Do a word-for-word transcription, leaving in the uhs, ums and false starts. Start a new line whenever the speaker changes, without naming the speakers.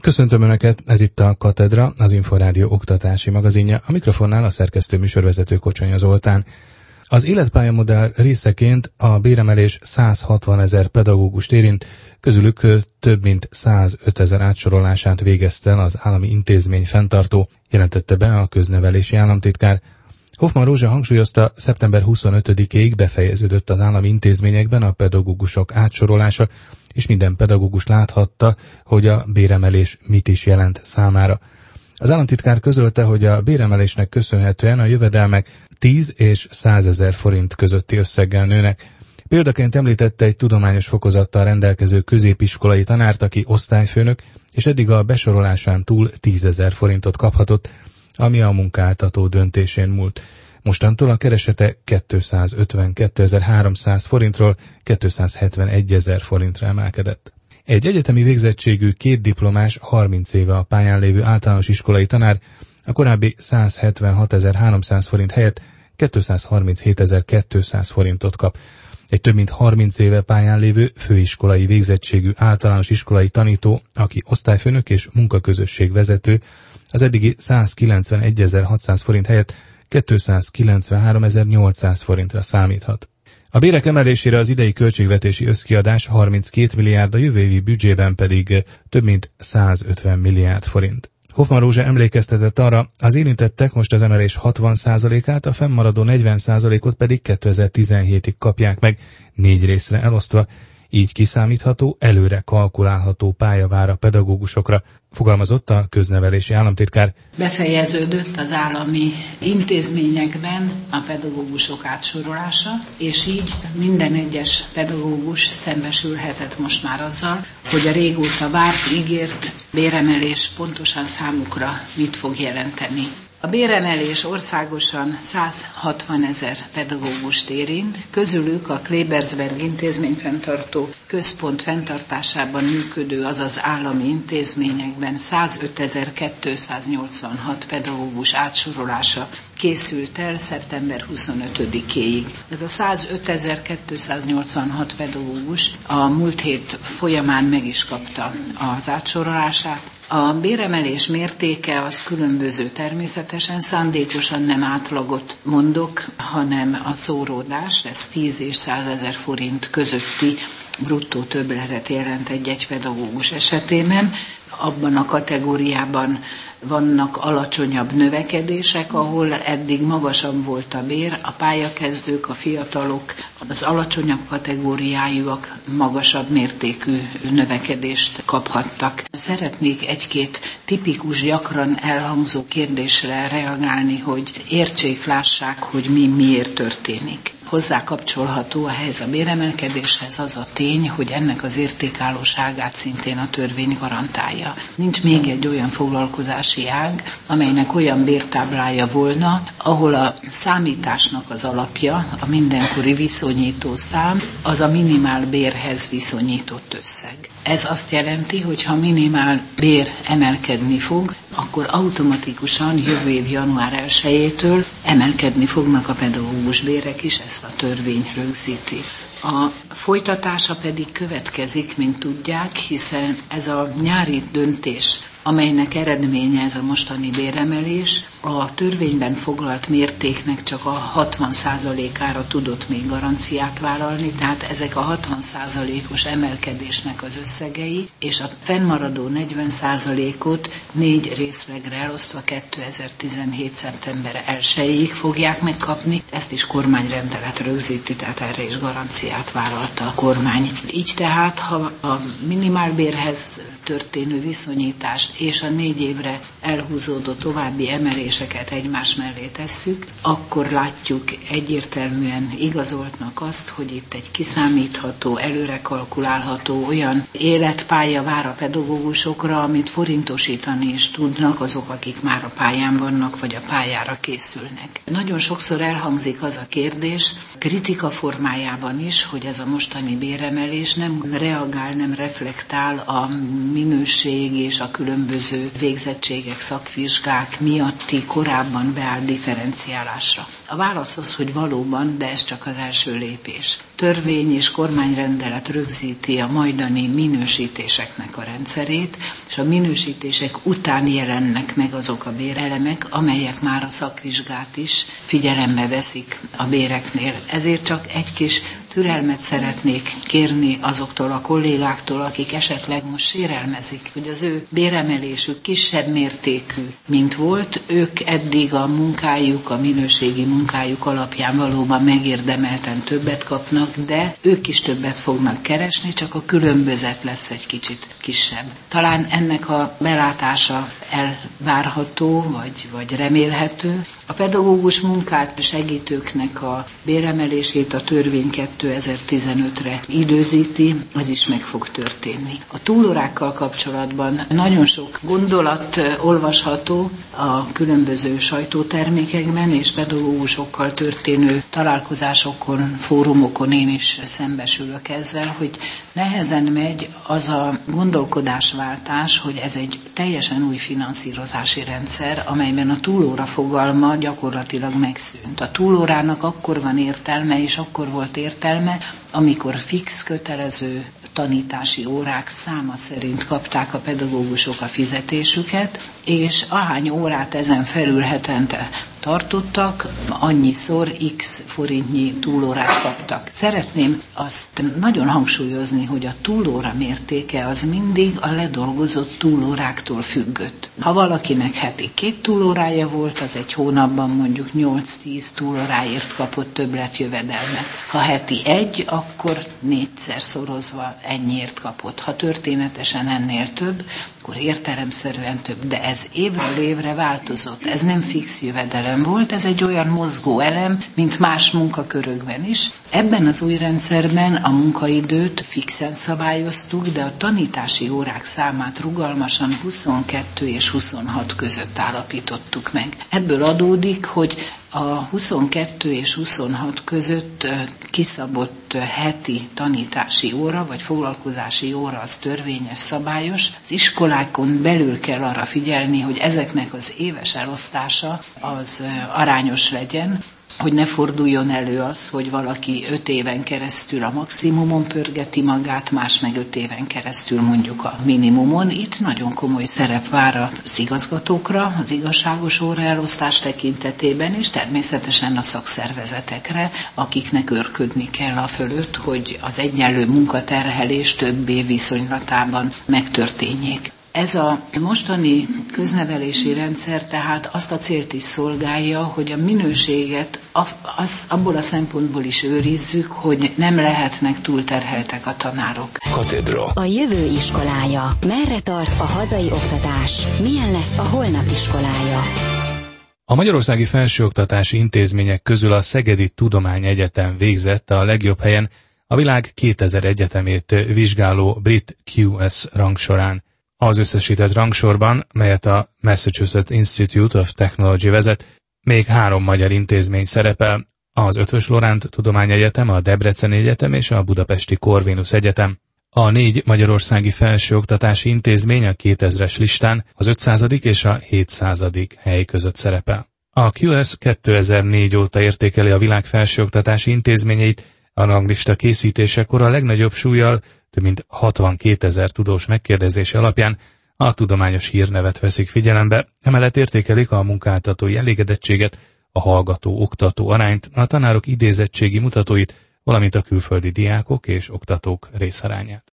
Köszöntöm Önöket, ez itt a Katedra, az Inforádió oktatási magazinja, a mikrofonnál a szerkesztő műsorvezető Kocsonya Zoltán. Az életpályamodell részeként a béremelés száz hatvanezer pedagógust érint, közülük több mint százötezer átsorolását végezte el az állami intézmény fenntartó, jelentette be a köznevelési államtitkár. Hoffmann Rózsa hangsúlyozta, szeptember huszonötödikéig befejeződött az állami intézményekben a pedagógusok átsorolása, és minden pedagógus láthatta, hogy a béremelés mit is jelent számára. Az államtitkár közölte, hogy a béremelésnek köszönhetően a jövedelmek tíz és százezer forint közötti összeggel nőnek. Példaként említette egy tudományos fokozattal rendelkező középiskolai tanárt, aki osztályfőnök, és eddig a besorolásán túl tízezer forintot kaphatott, ami a munkáltató döntésén múlt. Mostantól a keresete kétszázötvenkétezer-háromszáz forintról kétszázhetvenegyezer forintra emelkedett. Egy egyetemi végzettségű két diplomás, harminc éve a pályán lévő általános iskolai tanár a korábbi százhetvenhatezer-háromszáz forint helyett kétszázharminchétezer-kétszáz forintot kap. Egy több mint harminc éve pályán lévő főiskolai végzettségű általános iskolai tanító, aki osztályfőnök és munkaközösség vezető, az eddigi százkilencvenegyezer-hatszáz forint helyett kétszázkilencvenháromezer-nyolcszáz forintra számíthat. A bérek emelésére az idei költségvetési összkiadás harminckét milliárd, a jövő évi büdzsében pedig több mint százötven milliárd forint. Hoffmann Rózsa emlékeztetett arra, az érintettek most az emelés hatvan százalékát, a fennmaradó negyven százalékot pedig kétezer-tizenhétig kapják meg, négy részre elosztva, így kiszámítható, előre kalkulálható pálya vár a pedagógusokra, fogalmazott a köznevelési államtitkár.
Befejeződött az állami intézményekben a pedagógusok átsorolása, és így minden egyes pedagógus szembesülhetett most már azzal, hogy a régóta várt, ígért béremelés pontosan számukra mit fog jelenteni. A béremelés országosan száz hatvanezer pedagógust érint, közülük a Klebersberg intézményfenntartó központ fenntartásában működő, azaz állami intézményekben százötezer-kétszáznyolcvanhat pedagógus átsorolása készült el szeptember huszonötödikéig. Ez a százötezer-kétszáznyolcvanhat pedagógus a múlt hét folyamán meg is kapta az átsorolását. A béremelés mértéke az különböző természetesen, szándékosan nem átlagot mondok, hanem a szóródás, ez tíz és százezer forint közötti bruttó többletet jelent egy-egy pedagógus esetében. Abban a kategóriában vannak alacsonyabb növekedések, ahol eddig magasabb volt a bér, a pályakezdők, a fiatalok, az alacsonyabb kategóriájúak magasabb mértékű növekedést kaphattak. Szeretnék egy-két tipikus, gyakran elhangzó kérdésre reagálni, hogy értsék, lássák, hogy mi miért történik. Hozzá kapcsolható ehhez a béremelkedéshez az a tény, hogy ennek az értékállóságát szintén a törvény garantálja. Nincs még egy olyan foglalkozási ág, amelynek olyan bértáblája volna, ahol a számításnak az alapja, a mindenkori viszonyító szám, az a minimál bérhez viszonyított összeg. Ez azt jelenti, hogy ha minimál bér emelkedni fog, akkor automatikusan jövő év január elsejétől emelkedni fognak a pedagógus bérek is, ezt a törvény rögzíti. A folytatása pedig következik, mint tudják, hiszen ez a nyári döntés, amelynek eredménye ez a mostani béremelés, a törvényben foglalt mértéknek csak a hatvan százalékára tudott még garanciát vállalni, tehát ezek a hatvan százalékos emelkedésnek az összegei, és a fennmaradó negyven százalékot négy részlegre elosztva kétezer-tizenhét. szeptember elsejéig fogják megkapni, ezt is kormányrendelet rögzíti, tehát erre is garanciát vállalta a kormány. Így tehát, ha a minimálbérhez történő viszonyítást és a négy évre elhúzódó további emeléseket egymás mellé tesszük, akkor látjuk egyértelműen igazoltnak azt, hogy itt egy kiszámítható, előre kalkulálható olyan életpálya vár a pedagógusokra, amit forintosítani is tudnak azok, akik már a pályán vannak, vagy a pályára készülnek. Nagyon sokszor elhangzik az a kérdés, kritika formájában is, hogy ez a mostani béremelés nem reagál, nem reflektál a minőség és a különböző végzettségek, szakvizsgák miatti korábban beállt differenciálásra. A válasz az, hogy valóban, de ez csak az első lépés. törvény és kormányrendelet rögzíti a majdani minősítéseknek a rendszerét, és a minősítések után jelennek meg azok a bérelemek, amelyek már a szakvizsgát is figyelembe veszik a béreknél. Ezért csak egy kis türelmet szeretnék kérni azoktól a kollégáktól, akik esetleg most sérelmezik, hogy az ő béremelésük kisebb mértékű, mint volt. Ők eddig a munkájuk, a minőségi munkájuk alapján valóban megérdemelten többet kapnak, de ők is többet fognak keresni, csak a különbözet lesz egy kicsit kisebb. Talán ennek a belátása elvárható, vagy, vagy remélhető. A pedagógus munkát segítőknek a béremelését a törvény kétezer-tizenötre időzíti, ez is meg fog történni. A túlórákkal kapcsolatban nagyon sok gondolat olvasható a különböző sajtótermékekben, és pedagógusokkal történő találkozásokon, fórumokon én is szembesülök ezzel, hogy nehezen megy az a gondolkodásváltás, hogy ez egy teljesen új finanszírozási rendszer, amelyben a túlóra fogalma gyakorlatilag megszűnt. A túlórának akkor van értelme, és akkor volt értelme, amikor fix, kötelező tanítási órák száma szerint kapták a pedagógusok a fizetésüket, és ahány órát ezen felül hetente tartottak, annyiszor x forintnyi túlórát kaptak. Szeretném azt nagyon hangsúlyozni, hogy a túlóra mértéke az mindig a ledolgozott túlóráktól függött. Ha valakinek heti két túlórája volt, az egy hónapban mondjuk nyolc-tíz túlóráért kapott többletjövedelmet. Ha heti egy, akkor négyszer szorozva ennyiért kapott. Ha történetesen ennél több, akkor értelemszerűen több, de ez évről évre változott. Ez nem fix jövedelem volt, ez egy olyan mozgó elem, mint más munkakörökben is. Ebben az új rendszerben a munkaidőt fixen szabályoztuk, de a tanítási órák számát rugalmasan huszonkettő és huszonhat között állapítottuk meg. Ebből adódik, hogy a huszonkettő és huszonhat között kiszabott heti tanítási óra, vagy foglalkozási óra az törvényes, szabályos. Az iskolákon belül kell arra figyelni, hogy ezeknek az éves elosztása az arányos legyen, hogy ne forduljon elő az, hogy valaki öt éven keresztül a maximumon pörgeti magát, más meg öt éven keresztül mondjuk a minimumon. Itt nagyon komoly szerep vár az igazgatókra, az igazságos óraelosztás tekintetében, és természetesen a szakszervezetekre, akiknek őrködni kell a fölött, hogy az egyenlő munkaterhelés több év viszonylatában megtörténjék. Ez a mostani köznevelési rendszer tehát azt a célt is szolgálja, hogy a minőséget az, abból a szempontból is őrizzük, hogy nem lehetnek túlterheltek a tanárok.
Katedra. A jövő iskolája. Merre tart a hazai oktatás? Milyen lesz a holnap iskolája?
A magyarországi felsőoktatási intézmények közül a Szegedi Tudományegyetem végzett a legjobb helyen a világ kétezer egyetemét vizsgáló brit Q S rangsorán. Az összesített rangsorban, melyet a Massachusetts Institute of Technology vezet, még három magyar intézmény szerepel, az Eötvös Loránd Tudományegyetem, a Debreceni Egyetem és a Budapesti Corvinus Egyetem. A négy magyarországi felsőoktatási intézmény a kétezres listán az ötszázadik és a hétszázadik hely között szerepel. A Q S kétezer-négy óta értékeli a világ felsőoktatási intézményeit, a ranglista készítésekor a legnagyobb súllyal, több mint hatvankétezer tudós megkérdezése alapján a tudományos hírnevet veszik figyelembe, emellett értékelik a munkáltatói elégedettséget, a hallgató-oktató arányt, a tanárok idézettségi mutatóit, valamint a külföldi diákok és oktatók részarányát.